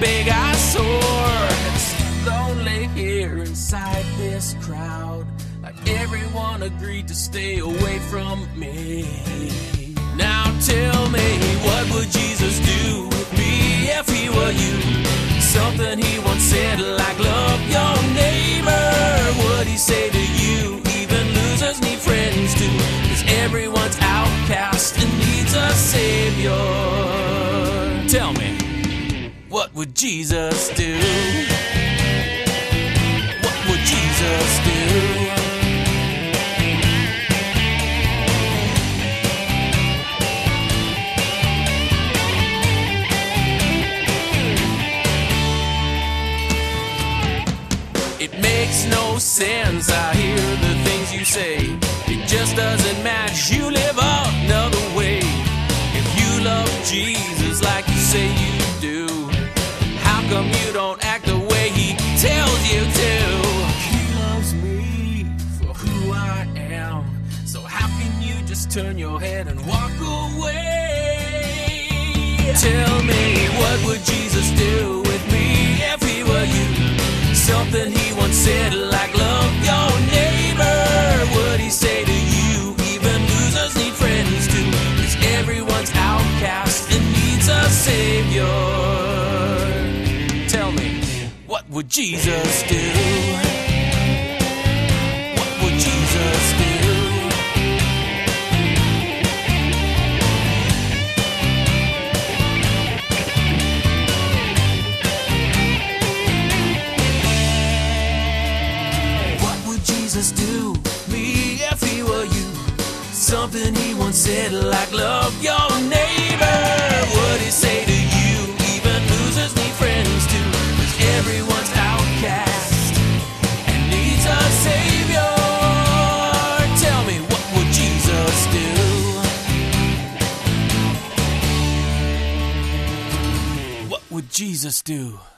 big eyesore. It's lonely here inside this crowd, like everyone agreed to stay away from me. Now tell me, what would Jesus do with me if he were you? Something he once said like love your neighbor. Would he say to you, even losers need friends too? 'Cause everyone's outcast and needs a savior. Tell me, what would Jesus do? What would Jesus do? It makes no sense, I hear the things you say. It just doesn't match, you live another way. If you love Jesus like you say you do, how come you don't act the way he tells you to? He loves me for who I am, so how can you just turn your head and walk away? Tell me, what would Jesus do with me if he were you? Something he once said like love your neighbor. Would he say to you, even losers need friends too? 'Cause everyone's outcast and needs a savior. Tell me, what would Jesus do? What would Jesus do? Do me if he were you? Something he once said like love your neighbor. Would he say to you, even losers need friends too? 'Cause everyone's outcast and needs a savior. Tell me, what would Jesus do? What would Jesus do?